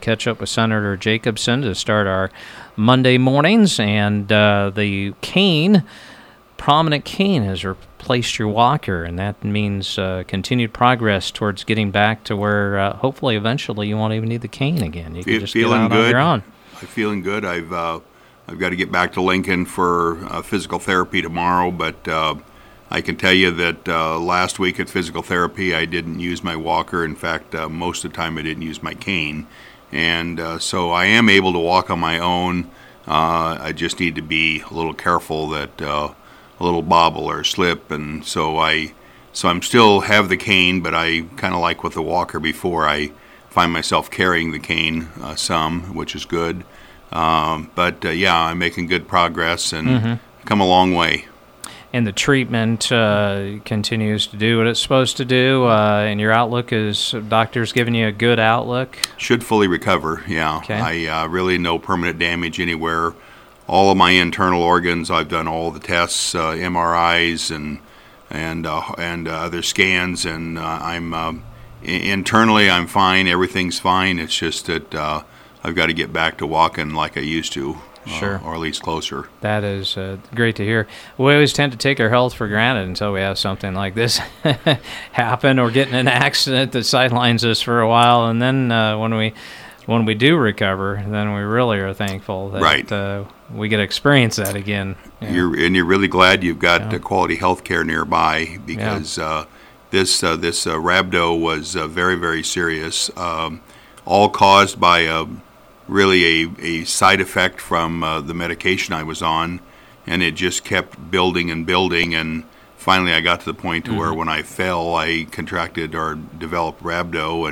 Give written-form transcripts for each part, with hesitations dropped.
catch up with Senator Jacobson to start our Monday mornings, and the cane, prominent cane, has replaced your walker, and that means continued progress towards getting back to where hopefully eventually you won't even need the cane again. You can just get out on your own. I'm feeling good. I've got to get back to Lincoln for physical therapy tomorrow, but I can tell you that last week at physical therapy, I didn't use my walker. In fact, most of the time I didn't use my cane. And so I am able to walk on my own. I just need to be a little careful that a little bobble or slip. And so I'm still have the cane, but I kind of like with the walker before. I find myself carrying the cane some, which is good. But I'm making good progress and come a long way. And the treatment continues to do what it's supposed to do, and your outlook is, doctors giving you a good outlook? Should fully recover, yeah. Okay. I really no permanent damage anywhere. All of my internal organs, I've done all the tests, MRIs and other scans, and internally I'm fine. Everything's fine. It's just that I've got to get back to walking like I used to. Sure. Or at least closer. That is great to hear. We always tend to take our health for granted until we have something like this happen or get in an accident that sidelines us for a while. And then when we do recover, then we really are thankful that we get to experience that again. Yeah. You're really glad you've got quality health care nearby, because this rhabdo was very, very serious, all caused by really a side effect from the medication I was on, and it just kept building and building, and finally I got to the point to where when I fell, I contracted or developed rhabdo,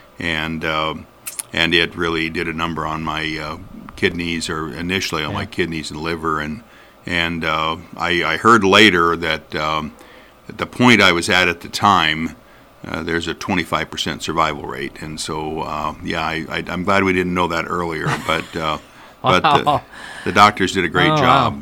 and it really did a number on my kidneys, or initially on my kidneys and liver, and I heard later that at the point I was at the time, there's a 25% survival rate, and so I'm glad we didn't know that earlier. But but the doctors did a great job,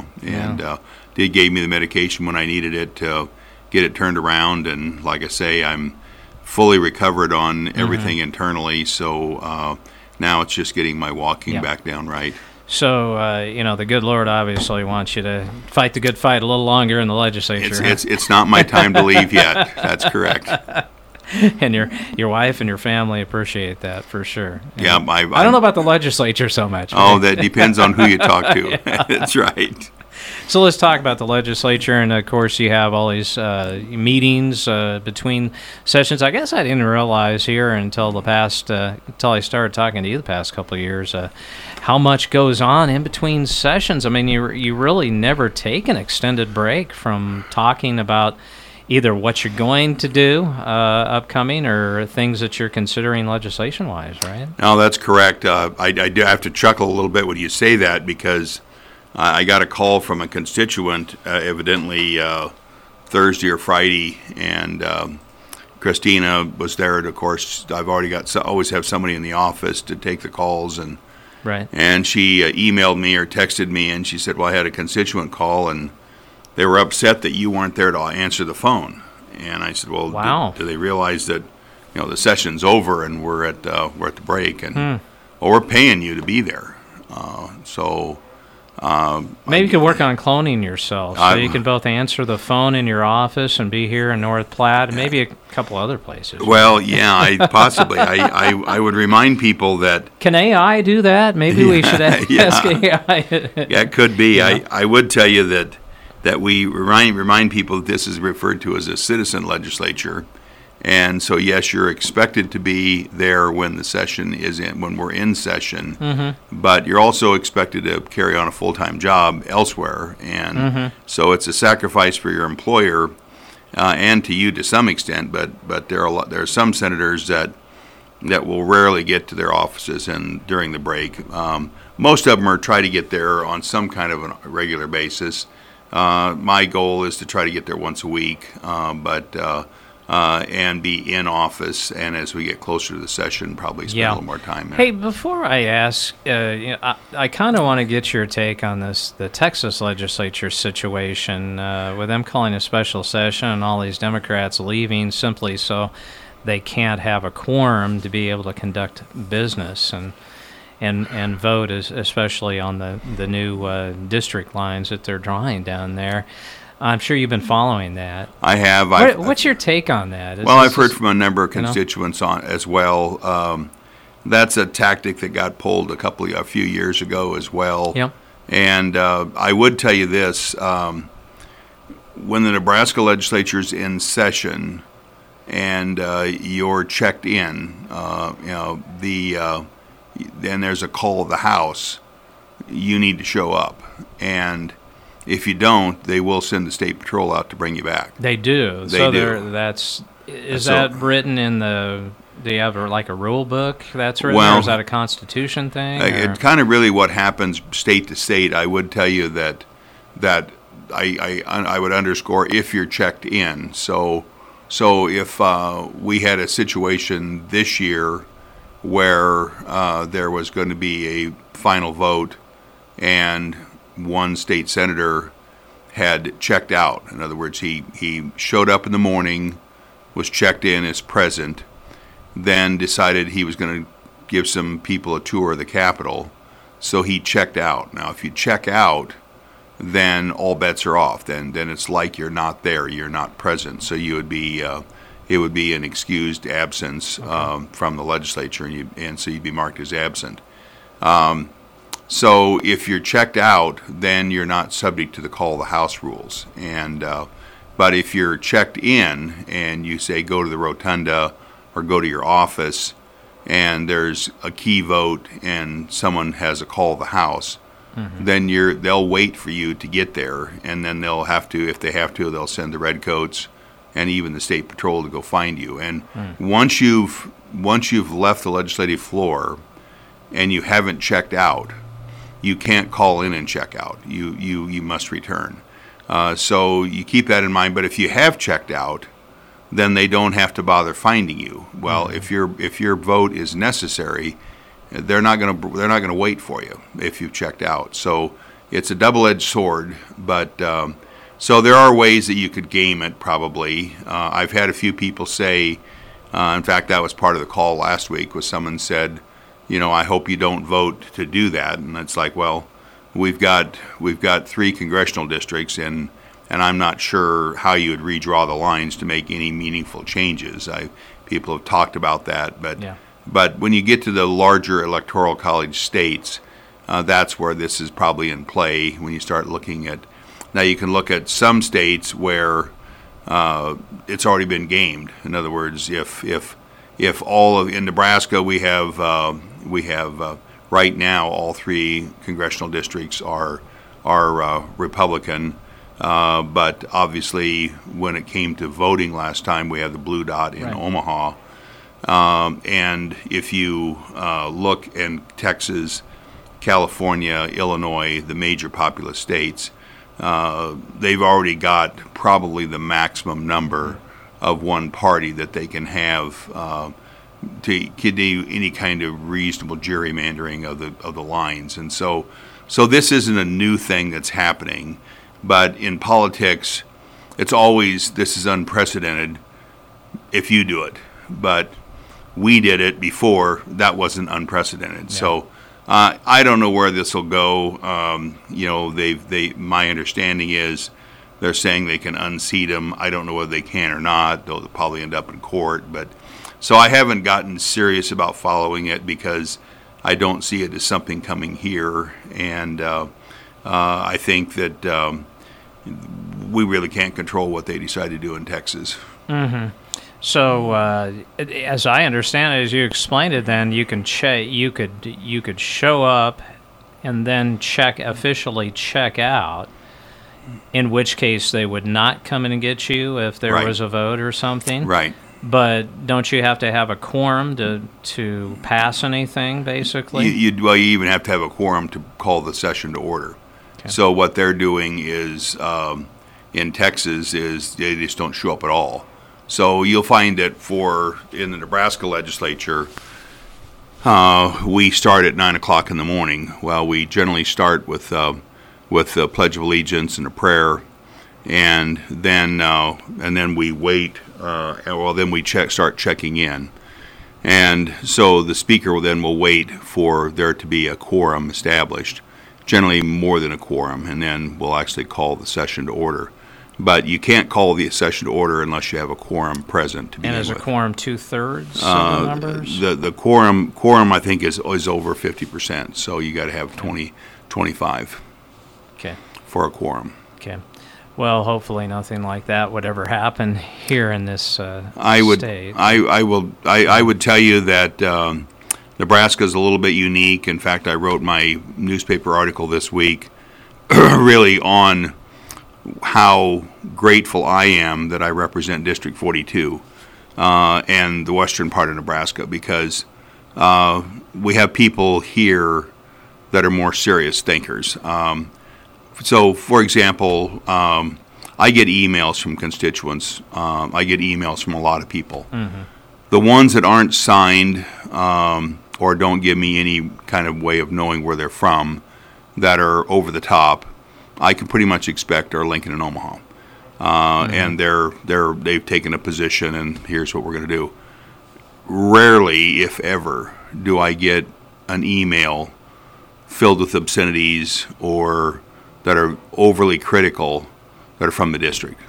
they gave me the medication when I needed it to get it turned around. And like I say, I'm fully recovered on everything internally. So now it's just getting my walking back down right. So, the good Lord obviously wants you to fight the good fight a little longer in the legislature. It's not my time to leave yet. That's correct. And your wife and your family appreciate that for sure. Yeah, I don't know about the legislature so much. Oh, that depends on who you talk to. That's right. So let's talk about the legislature, and of course you have all these meetings between sessions. I guess I didn't realize here until I started talking to you the past couple of years how much goes on in between sessions. I mean, you really never take an extended break from talking about either what you're going to do upcoming or things that you're considering legislation-wise, right? No, that's correct. I do have to chuckle a little bit when you say that, because I got a call from a constituent, evidently Thursday or Friday, and Christina was there. And of course, I've already always have somebody in the office to take the calls, and and she emailed me or texted me, and she said, "Well, I had a constituent call, and they were upset that you weren't there to answer the phone." And I said, "Well, do they realize that the session's over and we're at the break, and well, we're paying you to be there, so." Maybe you could work on cloning yourself, so you can both answer the phone in your office and be here in North Platte, and maybe a couple other places. Well, yeah, possibly. I would remind people that... Can AI do that? Maybe we should ask AI. Yeah, it could be. Yeah. I would tell you that we remind people that this is referred to as a citizen legislature. And so, yes, you're expected to be there when the session when we're in session, but you're also expected to carry on a full-time job elsewhere. And so it's a sacrifice for your employer and to you to some extent. But there are some senators that will rarely get to their offices during the break. Most of them try to get there on some kind of a regular basis. My goal is to try to get there once a week, and be in office, and as we get closer to the session, probably spend a little more time there. Hey, before I ask, I kind of want to get your take on the Texas legislature situation, with them calling a special session and all these Democrats leaving simply so they can't have a quorum to be able to conduct business and vote, especially on the new district lines that they're drawing down there. I'm sure you've been following that. I have. What's your take on that? I've heard from a number of constituents on as well. That's a tactic that got pulled a few years ago as well. Yep. And I would tell you this: when the Nebraska legislature's in session and you're checked in, then there's a call of the House. You need to show up, and if you don't, they will send the State Patrol out to bring you back. They do. They do. Is that written in the? Do you have a rule book that's written, or is that a Constitution thing? It's kind of really what happens state to state. I would tell you that I would underscore if you're checked in. So if we had a situation this year where there was going to be a final vote and one state senator had checked out. In other words, he showed up in the morning, was checked in as present, then decided he was going to give some people a tour of the Capitol, so he checked out. Now, if you check out, then all bets are off. Then it's like you're not there, you're not present. So you would be, it would be an excused absence from the legislature, and so you'd be marked as absent. So if you're checked out, then you're not subject to the call of the House rules. But if you're checked in and you say go to the rotunda or go to your office and there's a key vote and someone has a call of the House, then they'll wait for you to get there, and then they'll have to, if they have to, they'll send the redcoats and even the State Patrol to go find you. And once you've left the legislative floor and you haven't checked out, you can't call in and check out. You must return. So you keep that in mind. But if you have checked out, then they don't have to bother finding you. Well, if your vote is necessary, they're not going to wait for you if you've checked out. So it's a double-edged sword. But so there are ways that you could game it. Probably. I've had a few people say. In fact, that was part of the call last week. Was someone said, I hope you don't vote to do that. And it's like, well, we've got 3 congressional districts, and I'm not sure how you would redraw the lines to make any meaningful changes. People have talked about that, but when you get to the larger electoral college states, that's where this is probably in play. When you start looking at, now you can look at some states where it's already been gamed. In other words, if in Nebraska we have right now all 3 congressional districts are Republican. But obviously, when it came to voting last time, we had the blue dot in Omaha. And if you look in Texas, California, Illinois, the major populous states, they've already got probably the maximum number of one party that they can have to do any kind of reasonable gerrymandering of the lines. And so this isn't a new thing that's happening. But in politics, it's always, this is unprecedented if you do it. But we did it before, that wasn't unprecedented. Yeah. So I don't know where this will go. My understanding is they're saying they can unseat him. I don't know whether they can or not. They'll probably end up in court. But so I haven't gotten serious about following it because I don't see it as something coming here. And I think that we really can't control what they decide to do in Texas. Mm-hmm. So, as I understand it, as you explained it, then you can you could show up and then officially check out. In which case, they would not come in and get you if there was a vote or something. Right. But don't you have to have a quorum to pass anything, basically? You even have to have a quorum to call the session to order. Okay. So what they're doing is, in Texas, is they just don't show up at all. So you'll find that in the Nebraska legislature, we start at 9 o'clock in the morning. Well, we generally start with the Pledge of Allegiance and a prayer, and then we wait then we start checking in. And so the speaker will wait for there to be a quorum established, generally more than a quorum, and then we'll actually call the session to order. But you can't call the session to order unless you have a quorum present to begin with. And is a quorum 2/3 of the members? The quorum I think is over 50%, so you got to have 25 Okay. for a quorum. Okay. Well, hopefully nothing like that would ever happen here in this state. I would tell you that Nebraska is a little bit unique. In fact, I wrote my newspaper article this week really on how grateful I am that I represent District 42 and the western part of Nebraska, because we have people here that are more serious thinkers. So, for example, I get emails from constituents. I get emails from a lot of people. Mm-hmm. The ones that aren't signed or don't give me any kind of way of knowing where they're from, that are over the top, I can pretty much expect are Lincoln and Omaha. And they've taken a position, and here's what we're going to do. Rarely, if ever, do I get an email filled with obscenities or that are overly critical that are from the district.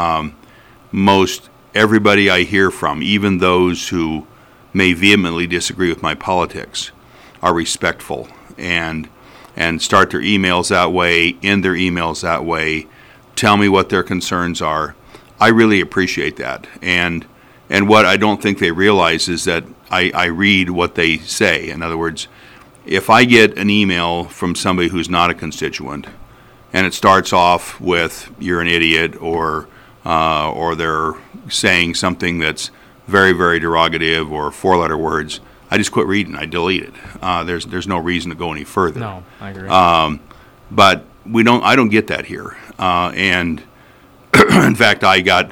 Most everybody I hear from, even those who may vehemently disagree with my politics, are respectful and start their emails that way, end their emails that way, tell me what their concerns are. I really appreciate that. And what I don't think they realize is that I read what they say. In other words, if I get an email from somebody who's not a constituent, and it starts off with "you're an idiot," or they're saying something that's very, very derogative, or four-letter words, I just quit reading. I delete it. There's no reason to go any further. No, I agree. But I don't get that here. And in fact, I got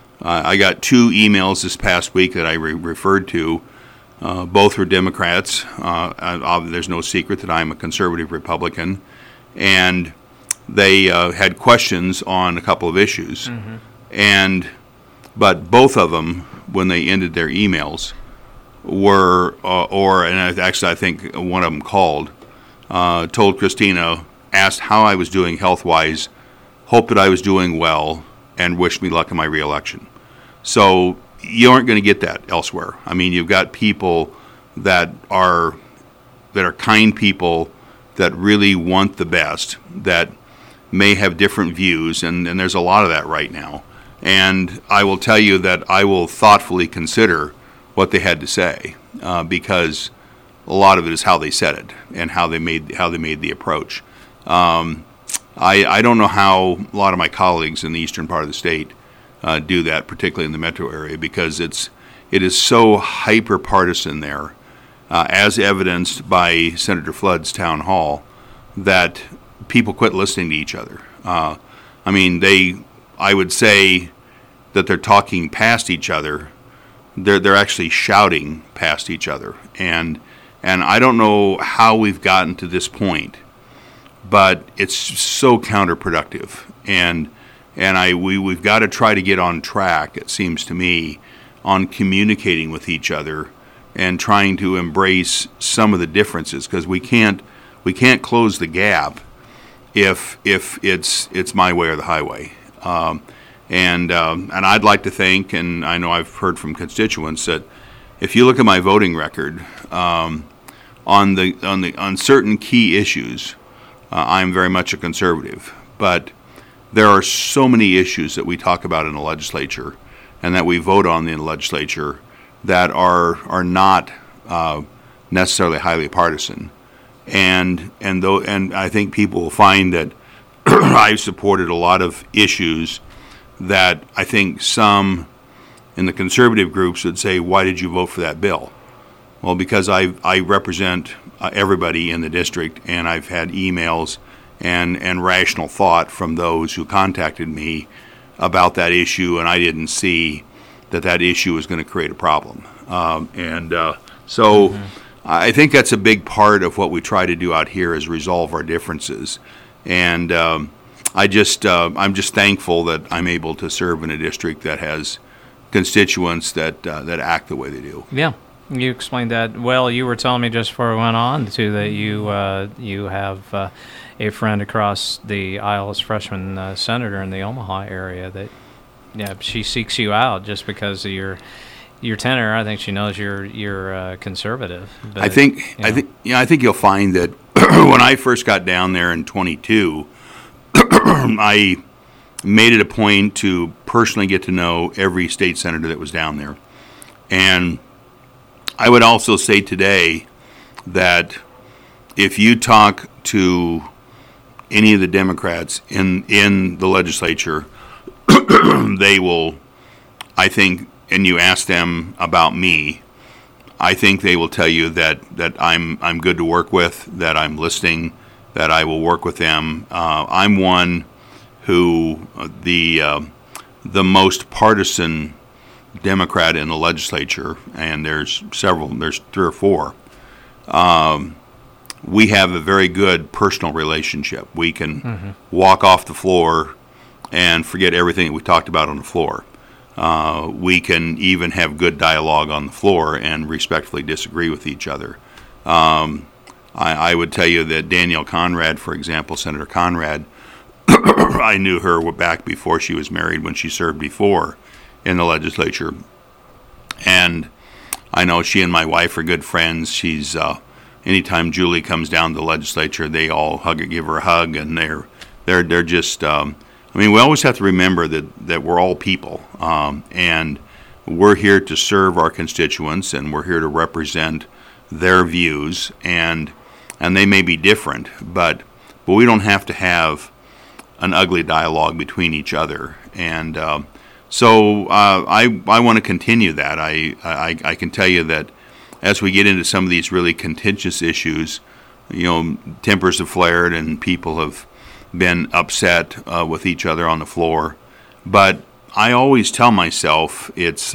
2 emails this past week that I referred to. Both were Democrats. There's no secret that I'm a conservative Republican, and they had questions on a couple of issues. Mm-hmm. But both of them, when they ended their emails, were, I think one of them told Christina, asked how I was doing health-wise, hoped that I was doing well, and wished me luck in my reelection. So you aren't going to get that elsewhere. I mean, you've got people that are kind people that really want the best, that may have different views, and there's a lot of that right now. And I will tell you that I will thoughtfully consider what they had to say, because a lot of it is how they said it and how they made the approach. I don't know how a lot of my colleagues in the eastern part of the state do that, particularly in the metro area, because it is so hyper partisan there, as evidenced by Senator Flood's town hall, that people quit listening to each other. I would say that they're talking past each other. They're actually shouting past each other, and I don't know how we've gotten to this point, but it's so counterproductive, and we've got to try to get on track, it seems to me, on communicating with each other and trying to embrace some of the differences, because we can't close the gap if it's my way or the highway. And I'd like to think, and I know I've heard from constituents, that if you look at my voting record on certain key issues, I'm very much a conservative. But there are so many issues that we talk about in the legislature and that we vote on in the legislature that are not necessarily highly partisan. And I think people will find that I've supported a lot of issues that I think some in the conservative groups would say, why did you vote for that bill? Well, because I represent everybody in the district, and I've had emails and rational thought from those who contacted me about that issue, and I didn't see that issue was going to create a problem. So I think that's a big part of what we try to do out here, is resolve our differences. And I'm just thankful that I'm able to serve in a district that has constituents that act the way they do. Yeah, you explained that well. You were telling me just before we went on too that you have a friend across the aisle as freshman senator in the Omaha area that she seeks you out just because of your tenor. I think she knows you're conservative. But, I think you'll find that when I first got down there in 22, I made it a point to personally get to know every state senator that was down there. And I would also say today that if you talk to any of the Democrats in the legislature, they will, I think, and you ask them about me, I think they will tell you that I'm good to work with, that I'm listening, that I will work with them. I'm one who the most partisan Democrat in the legislature, and there's 3 or 4. We have a very good personal relationship. We can walk off the floor and forget everything that we talked about on the floor. We can even have good dialogue on the floor and respectfully disagree with each other. I would tell you that Danielle Conrad, for example, Senator Conrad, I knew her back before she was married when she served before in the legislature. And I know she and my wife are good friends. She's anytime Julie comes down to the legislature, they all give her a hug, and they're just. We always have to remember that we're all people, and we're here to serve our constituents, and we're here to represent their views, and they may be different, but we don't have to have an ugly dialogue between each other. And so I want to continue that. I can tell you that as we get into some of these really contentious issues, tempers have flared and people have been upset with each other on the floor. But I always tell myself it's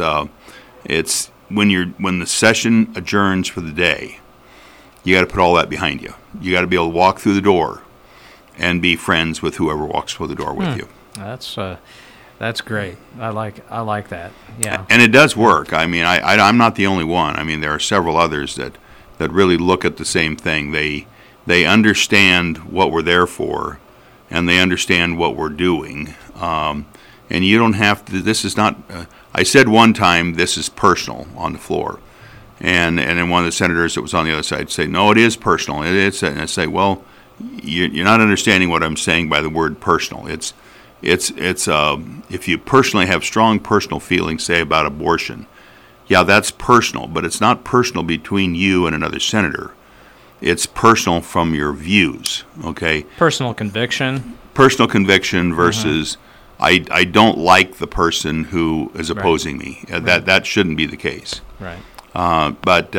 when the session adjourns for the day, you got to put all that behind you. You got to be able to walk through the door and be friends with whoever walks through the door with you. That's great. I like that. Yeah. And it does work. I'm not the only one. There are several others that really look at the same thing. They understand what we're there for, and they understand what we're doing. And you don't have to. This is not. I said one time this is personal on the floor, and then one of the senators that was on the other side said, "No, it is personal." And I say, "Well, you're not understanding what I'm saying by the word personal. It's if you personally have strong personal feelings, say about abortion, yeah, that's personal, but it's not personal between you and another senator. It's personal from your views, okay? Personal conviction. Personal conviction versus I don't like the person who is opposing me. That shouldn't be the case. Right.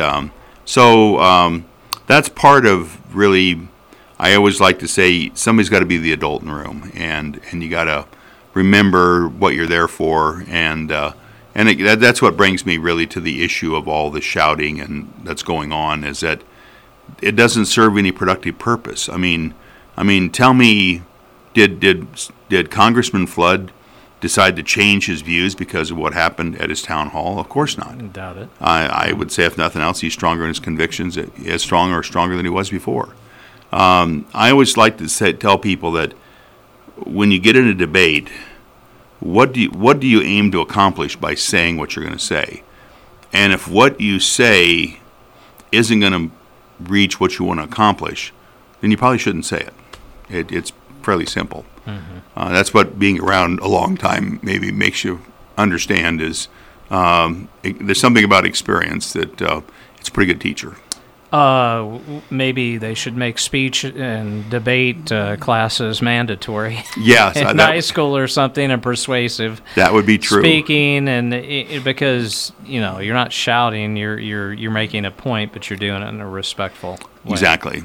So that's part of really. I always like to say somebody's got to be the adult in the room, and you got to remember what you're there for, and that's what brings me really to the issue of all the shouting and that's going on, is that it doesn't serve any productive purpose. I mean, tell me, did Congressman Flood decide to change his views because of what happened at his town hall? Of course not. I doubt it. I would say, if nothing else, he's stronger in his convictions, as strong or stronger than he was before. I always like to tell people that when you get in a debate, what do you aim to accomplish by saying what you're going to say? And if what you say isn't going to reach what you want to accomplish, then you probably shouldn't say it. It's fairly simple. Mm-hmm. That's what being around a long time maybe makes you understand is there's something about experience that it's a pretty good teacher. Maybe they should make speech and debate classes mandatory. Yes, in high school or something, and persuasive. That would be true. Speaking, and because you're not shouting, you're making a point, but you're doing it in a respectful way. Exactly.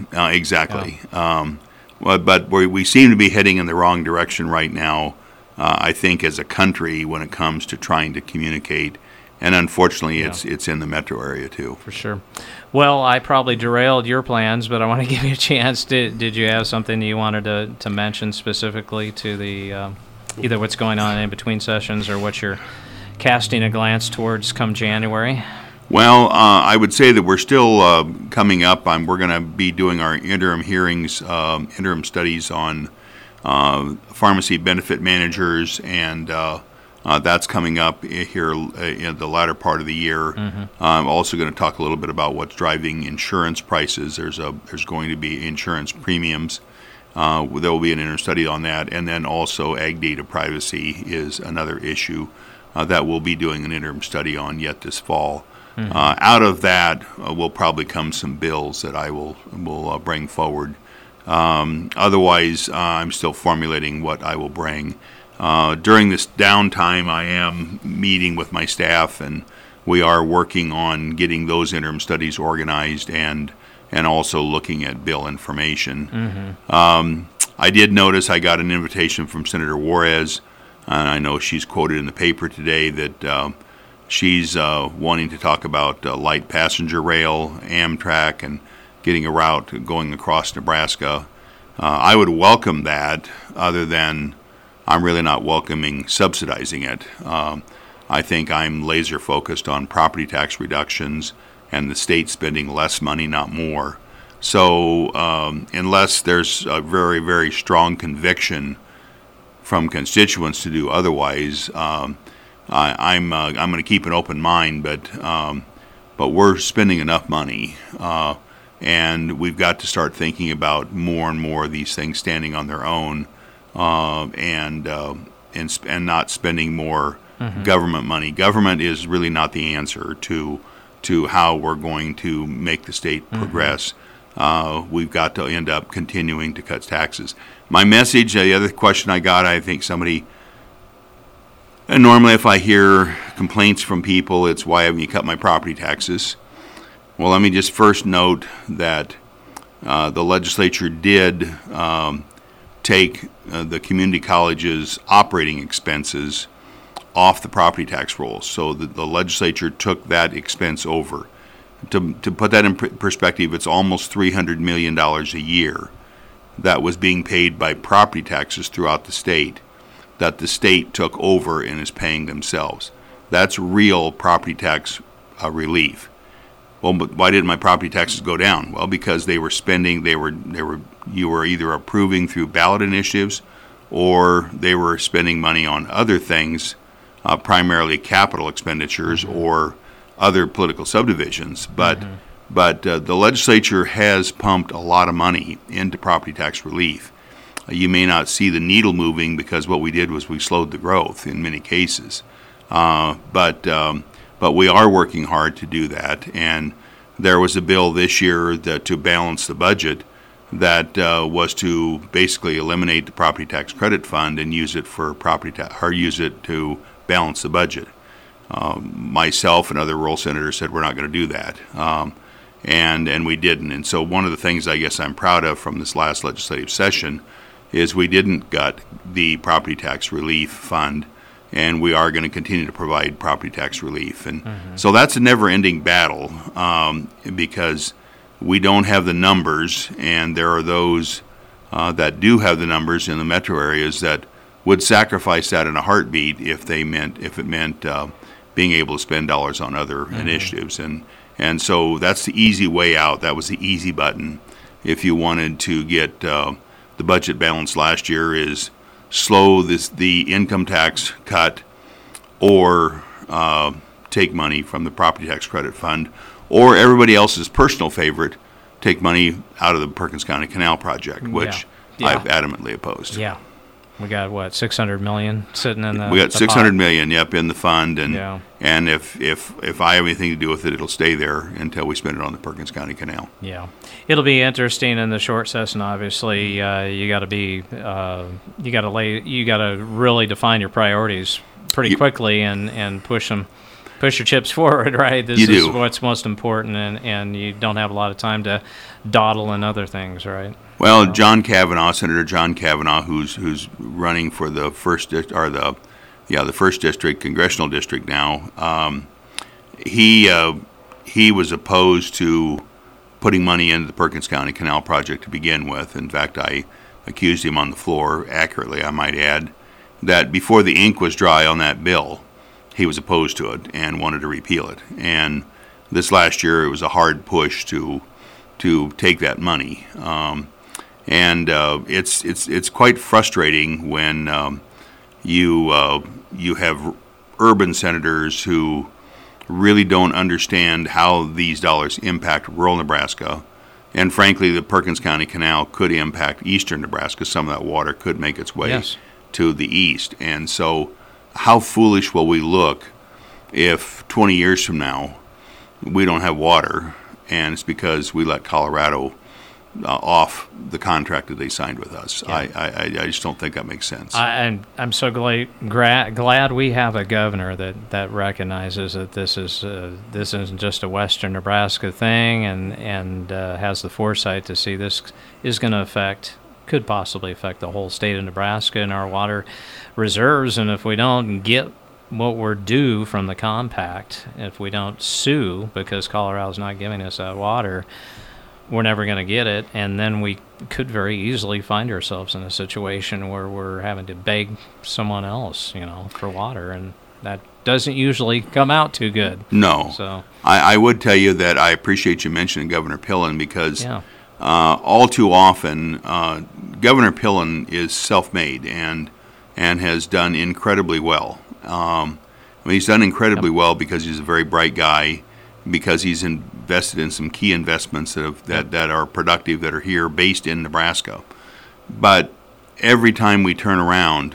But we seem to be heading in the wrong direction right now. I think as a country, when it comes to trying to communicate. And unfortunately, it's in the metro area, too. For sure. Well, I probably derailed your plans, but I want to give you a chance. Did you have something you wanted to mention specifically to the either what's going on in between sessions or what you're casting a glance towards come January? Well, I would say that we're still coming up. We're going to be doing our interim hearings, interim studies on pharmacy benefit managers, and that's coming up here in the latter part of the year. I'm also going to talk a little bit about what's driving insurance prices. There's going to be insurance premiums. There will be an interim study on that, and then also ag data privacy is another issue that we'll be doing an interim study on yet this fall. Out of that will probably come some bills that I will bring forward. Otherwise, I'm still formulating what I will bring. During this downtime, I am meeting with my staff, and we are working on getting those interim studies organized and also looking at bill information. I did notice I got an invitation from Senator Juarez, and I know she's quoted in the paper today that she's wanting to talk about light passenger rail, Amtrak, and getting a route going across Nebraska. I would welcome that, other than I'm really not welcoming subsidizing it. I think I'm laser focused on property tax reductions and the state spending less money, not more. So unless there's a very, very strong conviction from constituents to do otherwise, I'm going to keep an open mind, but we're spending enough money, and we've got to start thinking about more and more of these things standing on their own, and not spending more government money. Government is really not the answer to how we're going to make the state progress. We've got to end up continuing to cut taxes. My message, the other question I got, I think somebody. And normally if I hear complaints from people, it's why haven't you cut my property taxes? Well, let me just first note that the legislature did take the community college's operating expenses off the property tax rolls. So the legislature took that expense over. To put that in perspective, it's almost $300 million a year that was being paid by property taxes throughout the state, that the state took over and is paying themselves. That's real property tax relief. Well, but why didn't my property taxes go down? Well, because they were spending. You were either approving through ballot initiatives, or they were spending money on other things, primarily capital expenditures or other political subdivisions. But the legislature has pumped a lot of money into property tax relief. You may not see the needle moving because what we did was we slowed the growth in many cases. But we are working hard to do that. And there was a bill this year to balance the budget that was to basically eliminate the property tax credit fund and use it for use it to balance the budget. Myself and other rural senators said we're not going to do that. And we didn't. And so one of the things I guess I'm proud of from this last legislative session is we didn't gut the property tax relief fund, and we are going to continue to provide property tax relief. And so that's a never-ending battle, because we don't have the numbers, and there are those that do have the numbers in the metro areas that would sacrifice that in a heartbeat if it meant being able to spend dollars on other initiatives. And so that's the easy way out. That was the easy button. If you wanted to get the budget balance last year, is slow the income tax cut, or take money from the property tax credit fund, or everybody else's personal favorite, take money out of the Perkins County Canal project, which I've adamantly opposed. Yeah. We got what, $600 million sitting in the We got $600 million, in the fund, and if I have anything to do with it, it'll stay there until we spend it on the Perkins County Canal. Yeah, it'll be interesting in the short session. Obviously, you got to really define your priorities pretty quickly and push your chips forward. Right, this is what's most important, and you don't have a lot of time to dawdle in other things. Right. Well, Senator John Kavanaugh, who's running for the first district, congressional district now, he was opposed to putting money into the Perkins County Canal project to begin with. In fact, I accused him on the floor, accurately I might add, that before the ink was dry on that bill, he was opposed to it and wanted to repeal it. And this last year, it was a hard push to take that money. It's quite frustrating when you have urban senators who really don't understand how these dollars impact rural Nebraska. And frankly, the Perkins County Canal could impact eastern Nebraska. Some of that water could make its way to the east. And so how foolish will we look if 20 years from now we don't have water, and it's because we let Colorado off the contract that they signed with us. Yeah. I just don't think that makes sense. I'm so glad we have a governor that recognizes that this isn't just a Western Nebraska thing, and has the foresight to see this is going to could possibly affect the whole state of Nebraska and our water reserves. And if we don't get what we're due from the compact, if we don't sue because Colorado's not giving us that water, we're never going to get it, and then we could very easily find ourselves in a situation where we're having to beg someone else, for water, and that doesn't usually come out too good. No. So I would tell you that I appreciate you mentioning Governor Pillen, because all too often Governor Pillen is self-made and has done incredibly well. He's done incredibly well because he's a very bright guy, because he's invested in some key investments that are productive, that are here based in Nebraska. But every time we turn around,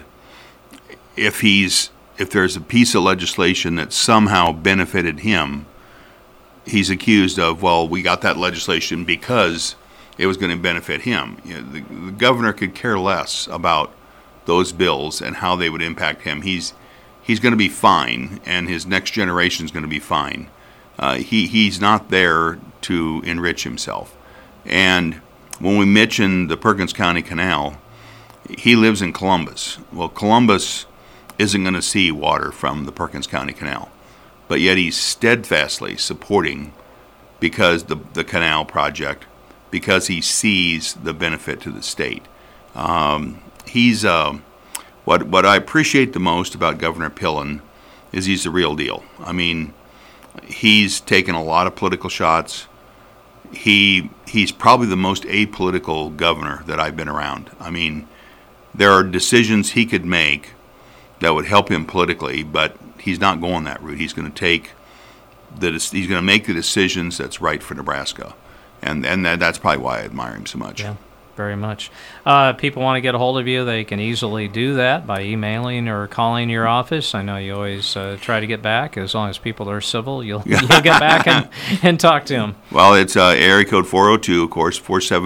if there's a piece of legislation that somehow benefited him, he's accused of, well, we got that legislation because it was going to benefit him. The governor could care less about those bills and how they would impact him. He's going to be fine, and his next generation is going to be fine. He's not there to enrich himself. And when we mention the Perkins County Canal, he lives in Columbus. Well, Columbus isn't going to see water from the Perkins County Canal, but yet he's steadfastly supporting the canal project, because he sees the benefit to the state. What I appreciate the most about Governor Pillen is he's the real deal. I mean, he's taken a lot of political shots. He's probably the most apolitical governor that I've been around. I mean, there are decisions he could make that would help him politically, but he's not going that route. He's going to make the decisions that's right for Nebraska, and that's probably why I admire him so much. Yeah. Very much. People want to get a hold of you, they can easily do that by emailing or calling your office. I know you always try to get back. As long as people are civil, you'll get back and talk to them. Well, it's area code 402, of course,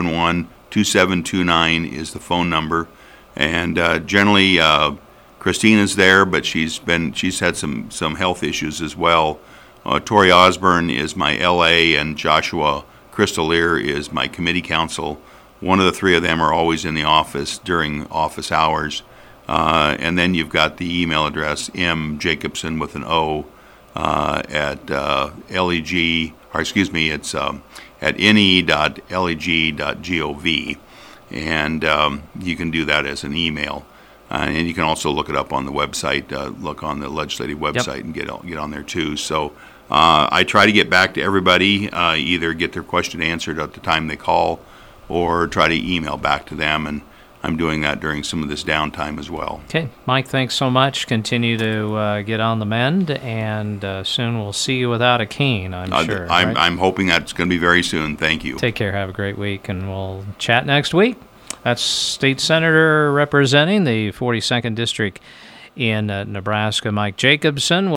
471-2729 is the phone number. And generally, Christina's there, but she's had some health issues as well. Tori Osborne is my LA, and Joshua Cristolier is my committee counsel. One of the three of them are always in the office during office hours. And then you've got the email address, mjacobson with an O, at leg, or excuse me, it's at ne.leg.gov. And you can do that as an email. And you can also look it up on the website, look on the legislative website, and get on there too. So I try to get back to everybody, either get their question answered at the time they call, or try to email back to them, and I'm doing that during some of this downtime as well. Okay, Mike, thanks so much. Continue to get on the mend, and soon we'll see you without a cane, I'm sure. Right? I'm hoping that's going to be very soon. Thank you. Take care. Have a great week, and we'll chat next week. That's State Senator representing the 42nd District in Nebraska, Mike Jacobson.